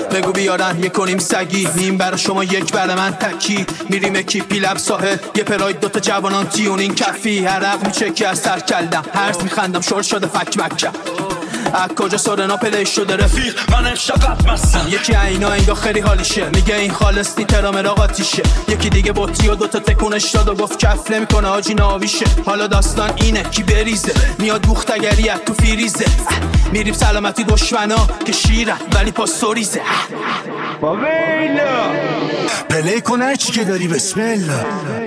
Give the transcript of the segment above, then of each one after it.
بگو بیارن یک کنیم سگی این برا شما یک برا من تکی میریم اکیپی لب ساحل یه پراید دوتا جوانان تیونین کفی عرق میچکی از سر کلدم هرز میخندم شور شده فک مکم از کجا سورنا پلی شده رفیق من امشب مستم یکی اینا انگا خیلی حالیشه میگه این خالص نی ترامر آقاتیشه یکی دیگه بطری و دوتا تکونش داد و گفت کف نمیکنه آجی ناویشه حالا داستان اینه کی بریزه میاد بوختگریت تو فیریزه میریم سلامتی دشمنا که شیرن ولی پا سوریزه با ویلا پلی کنه چی که داری بسم الله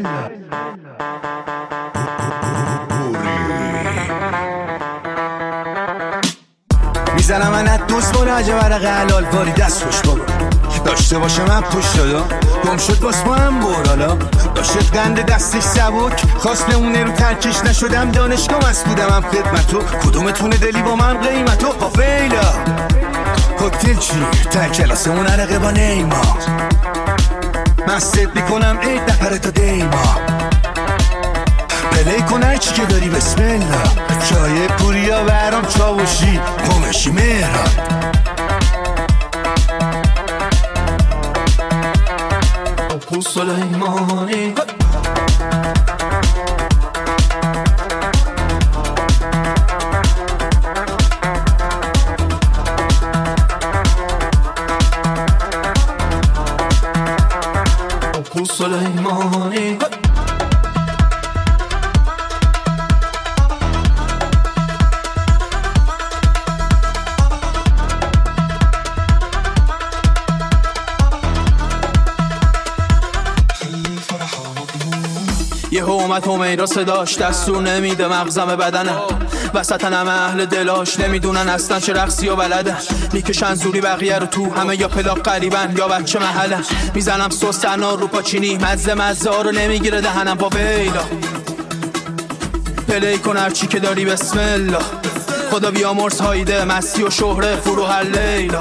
میزنم من دوست باره عجب ورق حلال باری دست خوش بابا داشته باشه من پشت دادا گم شد باس ما هم برالا داشت گند دستش سبک خواست بمونه رو ترکش نشدم دانشگاه مسئولم هم خدمتو کدومتونه دلی با من قیمتو با فیلا کوکتیل چی تا کلاسمون عرقه با نیما من ست میکنم ای دپره تا دیما پلی کنه چی که داری بسم الله چای پوریا برام چاوشی کمشی مهران ابو سلیمانی ابو سلیمانی یه اومد همیرا صداش دستور نمیده مغزم بدنه وسط همه اهل دلاش نمیدونن اصلا چه رقصی و بلدن میکشن زوری بقیه رو تو همه یا پلاک قریبن یا بچه محلن میزنم سس انار رو پاچینی مزه ها رو نمیگیره دهنم با ویلا پلی کن هرچی که داری بسم الله خدا بیامرز هایده مستی و شهره فرو هر لیلا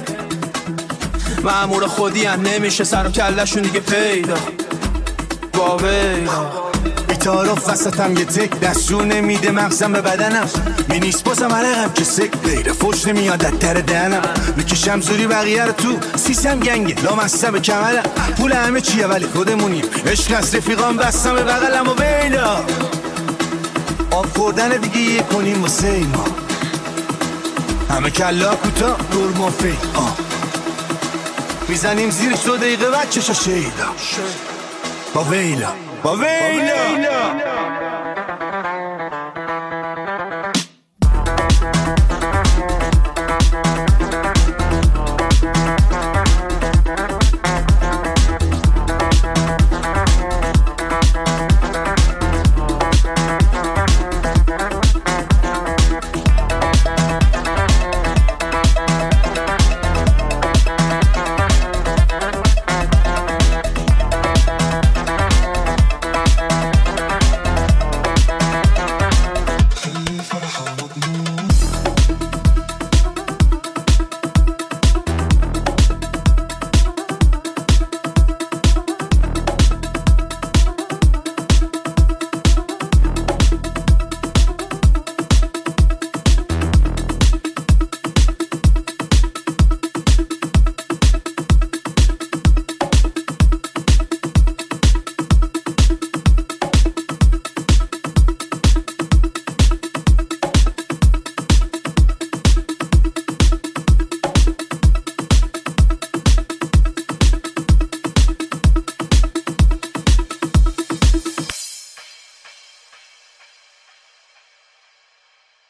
مأمور خودی هم نمیشه سر و کلشون دیگه پیدا با ویلا بیتارف وسطم یه تک دستور نمیده مغزم به بدنم مینیست بازم عرقم که سک بیره فوش نمیاد در دهنم میکشم زوری بقیه رو تو سیسم گنگه لامستم به کمرم پول همه چیه ولی خودمونیم عشق از رفیقام بستم به بغلم و ویلا آب خوردن دیگه یه کنیم واسه ما همه کلا کوتا دور مافی میزنیم زیرش 2 دقیقه بعد چشا شیدا با ویلا با ویلا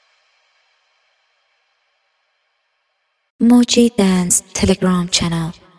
Moji Dance Telegram channel.